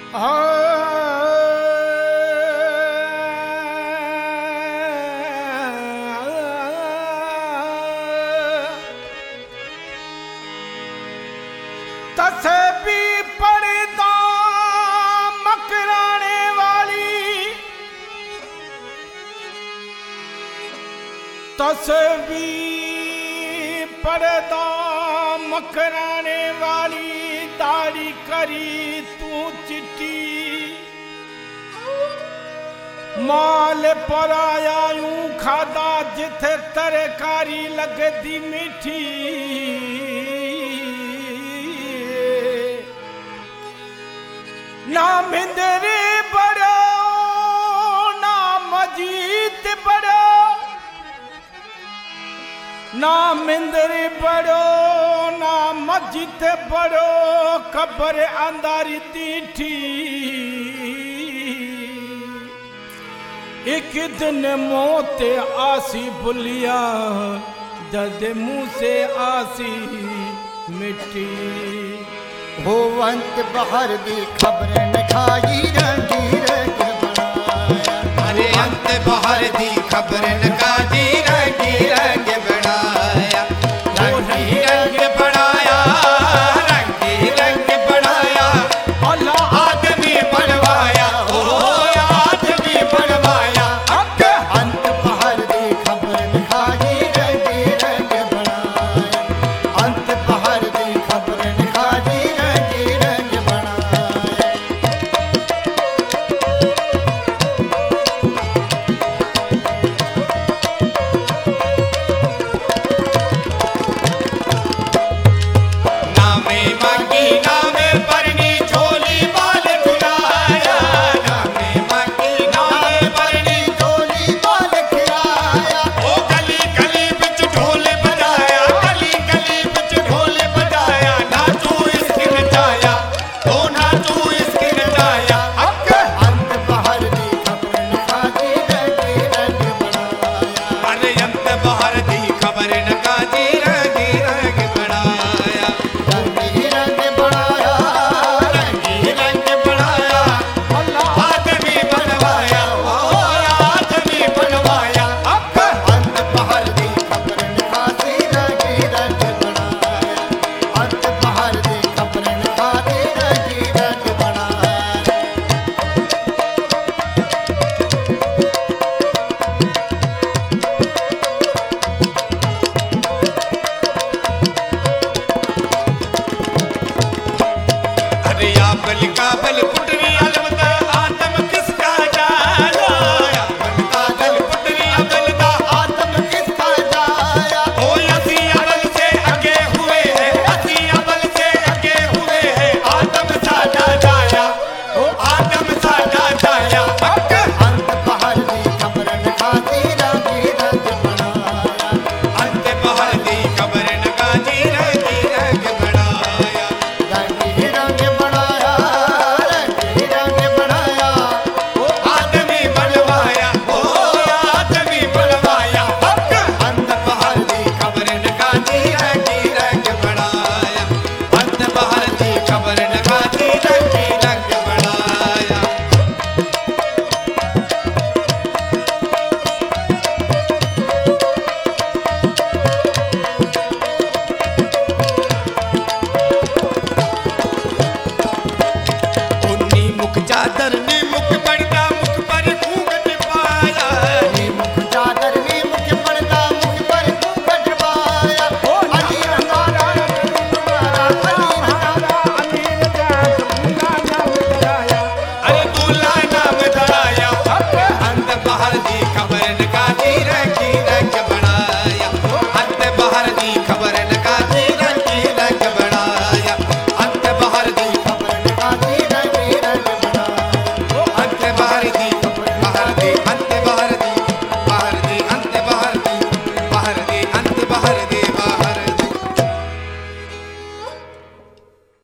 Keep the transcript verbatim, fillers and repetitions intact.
तसे भी पर्दा मकराने वाली, तसे भी पर्दा मकराने वाली, दाढ़ी करी तू चिट्टी, माल पर आया यूं खादा जिथे तरकारी लगदी मीठी। ना मिंदरे बड़ो ना मजीद बड़ो, ना मिंदरे बड़ो ना मस्जिद बड़ो, कब्र अंदर तीठी। एक दिन मौत आसी बुलिया, दर्द मुंह से आसी मिट्टी। हो अंत बहर दी खबर न खाई रंगी रंग बनाया। अरे अंत बहर दी खबर न खाई रंगी रंग बनाया। रंगी रंग बनाया, रंगी रंग बनाया, अल्लाह आदमी बनवाया, ओ आदमी बनवाया। अंत बहर दी खबर न खाई रंगी रंग बनाया। अंत बहर दी खबर न खाई रंगी रंग बनाया। नामे मांगी नामे परनी, झोली बाल खिलाया। नामे मांगी नामे परनी, झोली बाल खिलाया। ओ गली गली बिच ढोल बजाया, गली गली बिच ढोल बजाया। नाचू इसकी नचाया, ओ नाचू इसकी नचाया। अंत बहर दी खबर न खाई रंगी रंग बनाया। अरे अंत बहर दी खबर न काजी रंगी रंग बनाया। रंगी रंग बनाया। रंगी रंग बनाया, आदमी बनवाया, ओ आदमी बनवाया। अंत बहर दी खबर न खाई रंगी रंग बनाया। अंत बहर दी खबर न खाई रंगी रंग बनाया। अरे या बल काबल